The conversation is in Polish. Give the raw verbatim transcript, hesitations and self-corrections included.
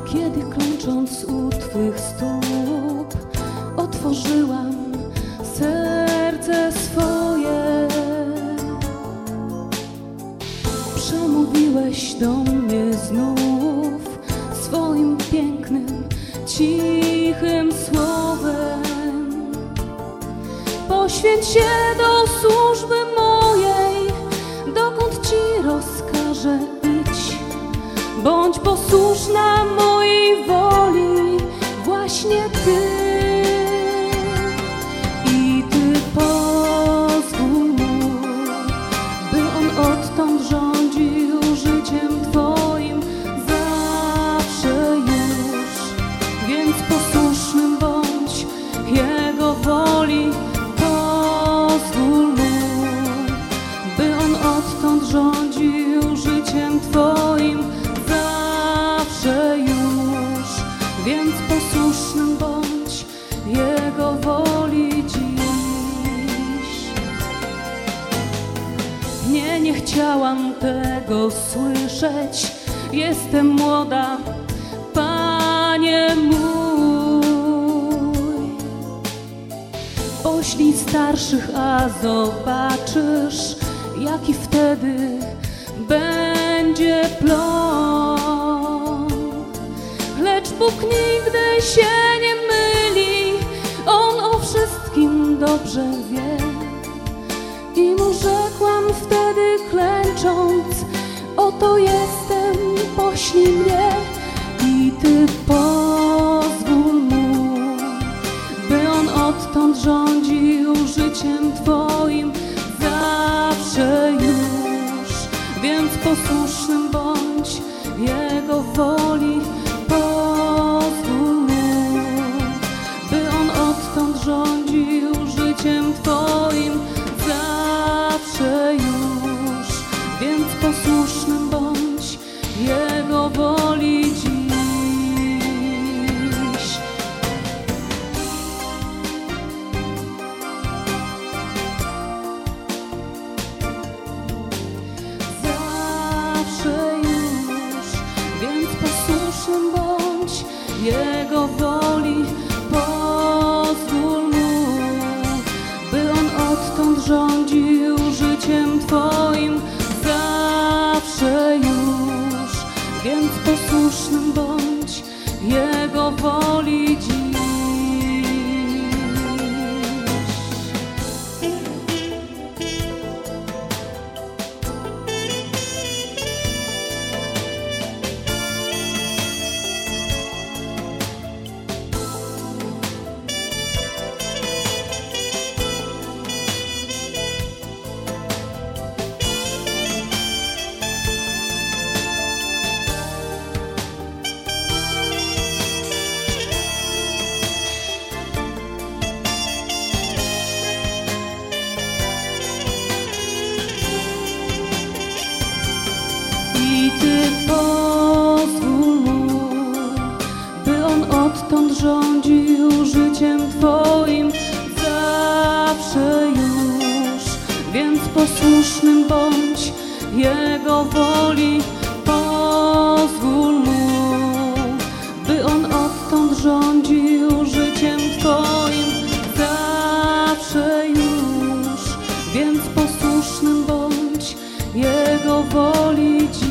Kiedy klęcząc u Twych stóp otworzyłam serce swoje, przemówiłeś do mnie znów swoim pięknym, cichym słowem. Poświęć się do służby mojej, dokąd Ci rozkażę idź. Bądź posłuszna mojej woli, właśnie Ty. I Ty pozwól mu, by on odtąd rządził życiem Twoim zawsze już. Więc posłusznym bądź Jego woli, pozwól mu, by on odtąd rządził życiem Twoim zawsze już. Więc posłusznym bądź Jego woli dziś. Nie, nie chciałam tego słyszeć. Jestem młoda, Panie mój. Poślij starszych, a zobaczysz, jaki wtedy będzie plon. Lecz Bóg nigdy się nie myli, On o wszystkim dobrze wie. I mu rzekłam wtedy klęcząc: oto jestem, poślij mnie. I Ty pozwól mu, by on odtąd rządził życiem Twoim zawsze już. Więc posłusznym bądź Jego woli, pozwól mu, by on odtąd rządził życiem Twoim zawsze już. Więc posłusznym bądź Jego woli dziś. Zawsze już. Więc posłusznym bądź Jego woli, pozwól mu, by on odtąd rządził życiem Twoim zawsze już. Więc posłusznym bądź Jego woli dziś. I Ty pozwól mu, by on odtąd rządził życiem Twoim zawsze już. Więc posłusznym bądź Jego woli, pozwól mu, by on odtąd rządził życiem Twoim zawsze już. Więc posłusznym bądź Jego woli dziś.